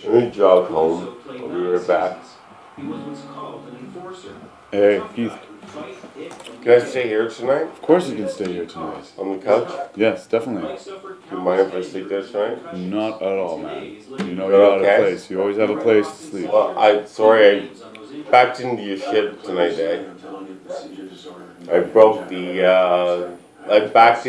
Let me jog home. I'll be right back. Hey, Keith. Can I stay here tonight? Of course you can stay here tonight. On the couch? Yes, definitely. Do you mind if I sleep there tonight? Not at all, man. You know you got a place. You always have a place to sleep. Well, I backed into your shit tonight, eh? I broke the, I backed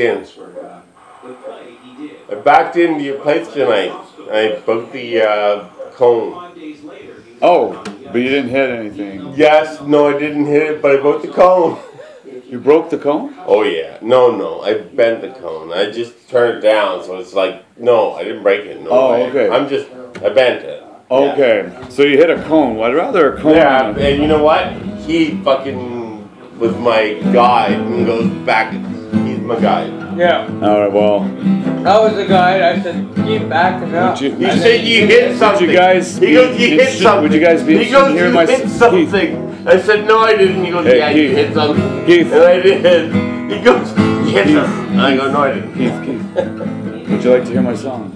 into your place tonight. I broke the, cone. Oh, but you didn't hit anything. Yes, no, I didn't hit it, but I broke the cone. You broke the cone? Oh yeah, no, I bent the cone. I just turned it down, so it's like, no, I didn't break it. No way. Okay. I bent it. Okay, yeah. So you hit a cone. Well, I'd rather a cone. Yeah, and you know what? He fucking was my guide and goes back. He's my guide. Yeah. All right, well. I was the guy. I said, keep backing up. You said you hit something. Would you guys he goes, you hit something. Would you guys be interested in hearing my... He hit something. I said, no, I didn't. He goes, hey, yeah, Keith. you hit something. Keith. And I did. He goes, you hit something. And I go, no, I didn't. Keith. Would you like to hear my song?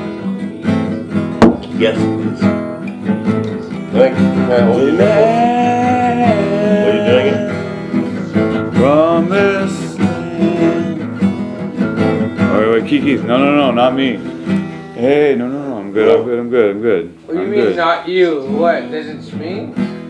Yes, please. Can I hold your nipples? Are you doing it? Promise. Wait, Keith. No, not me. Hey, no, I'm good. What do you mean good. not you? What? Does it me?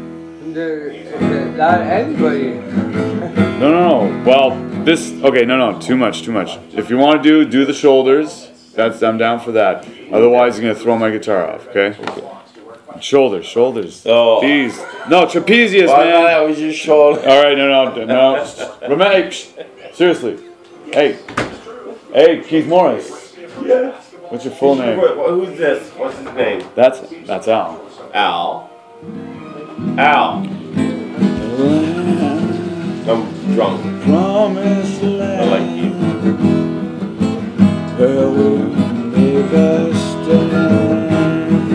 Not anybody. No. Well, this. Okay, no. Too much. If you want to do the shoulders. I'm down for that. Otherwise, you're gonna throw my guitar off. Okay. Shoulders. Oh. These. No, trapezius, Well, man. that was your shoulder. All right, no. Romantic. Seriously. Hey, Keith Morris. Yes. What's your full name? Who's this? What's his name? That's Al. Al. I'm drunk. Promise I like you. Where we make a stand.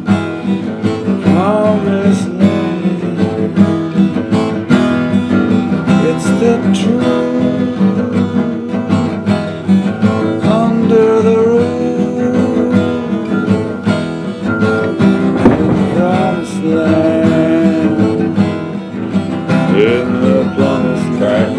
Promise land. It's the truth. Under the roof. Promised land. In the promised land.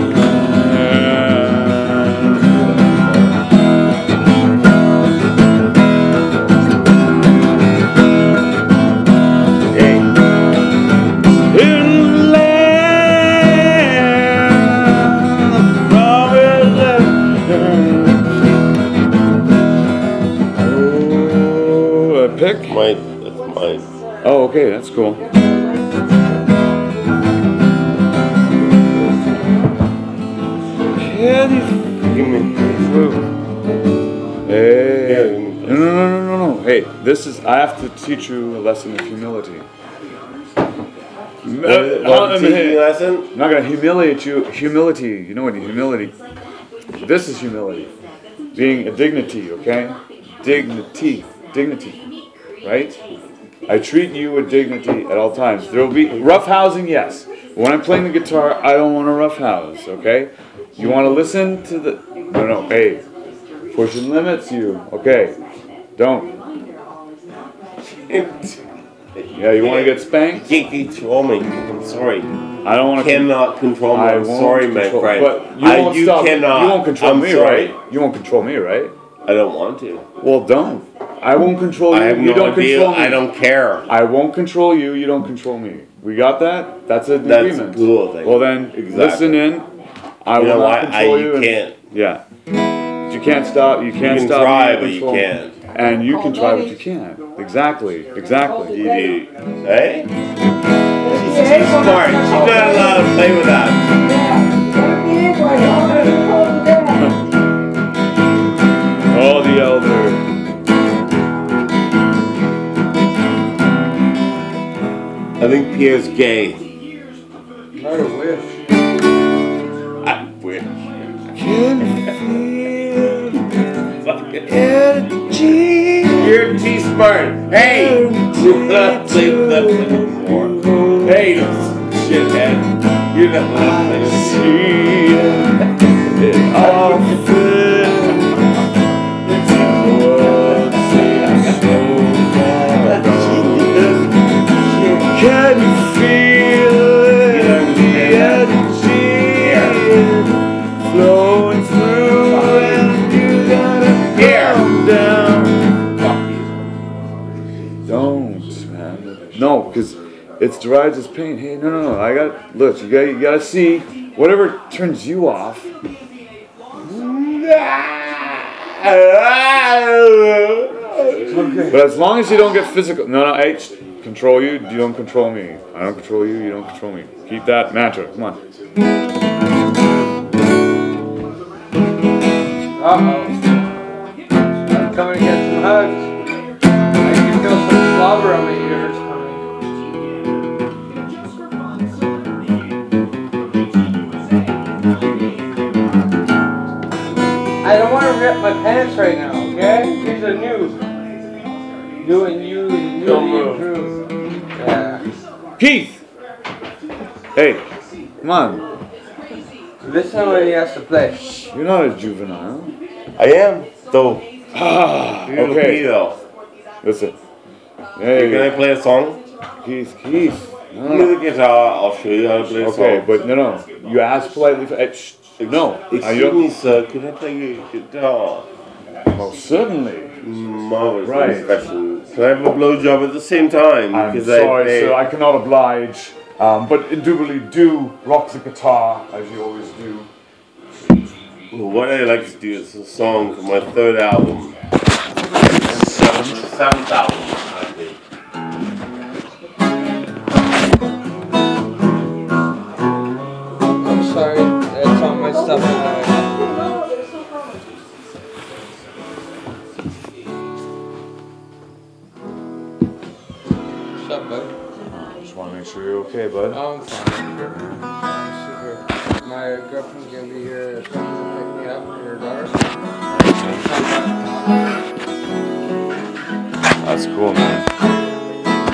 Pick? That's mine. Oh, okay, that's cool. Give me. Hey. No. Hey, I have to teach you a lesson of humility. Lesson? I'm not going to humiliate you. Humility. You know what humility? This is humility. Being a dignity, okay? Dignity. Right? I treat you with dignity at all times. There will be roughhousing, yes. When I'm playing the guitar, I don't want to roughhouse, okay? You want to listen to the... No, hey. Pushing limits, you. Okay. Don't. Yeah, you want to get spanked? You can't control me. I'm sorry. I don't want to... Cannot control me. I'm sorry, my friend. But you won't stop. Cannot. You won't control I'm me, sorry. right? You won't control me, right? I don't want to. Well, don't. I won't control you. I have You don't control me. I don't care. I won't control you. You don't control me. We got that? That's an That's agreement. cool thing. Well then, listen in. I will not control you. You can't. Yeah. But you can't stop. You can't stop. Try, me but you can't. And you can try, but you can't. Exactly. Hey? She's smart. She's not allowed to play with us. Oh, the elder. I think Pierre's gay. I wish. I wish. You're too smart. Hey! You're not play with us anymore. Hey, shithead. You're not allowed to play with us. because it derives as pain. Hey, no. Look, you gotta see whatever turns you off. But as long as you don't get physical, hey, control you don't control me. I don't control you, you don't control me. Keep that mantra. Come on. Uh-oh. I'm coming to get some hugs. I can feel some slobber on my ears coming. I don't want to rip my pants right now, okay? These are new. New and used, newly improved. Yeah. Keith! Hey, come on. Listen when he has to play. You're not a juvenile. I am, though. Okay. Though. Listen. Hey, can I Hey, play a song? Keith. Give me the guitar. I'll show you how to play a song. Okay, but no. You asked politely for. No. Excuse me, sir. Can I play your guitar? Well, certainly. Marvelous. Right. Question. Can I have a blowjob at the same time? I'm Because sorry, sir. I cannot oblige. But indubitably do rock the guitar as you always do. What I like to do is a song from my third album. Seventh album, I think. I'm sorry, that's all my stuff in there. What's up, bud? Just want to make sure you're okay, bud. I'm fine. I'm super. My girlfriend's gonna be here to pick me up with her daughter. That's cool, man.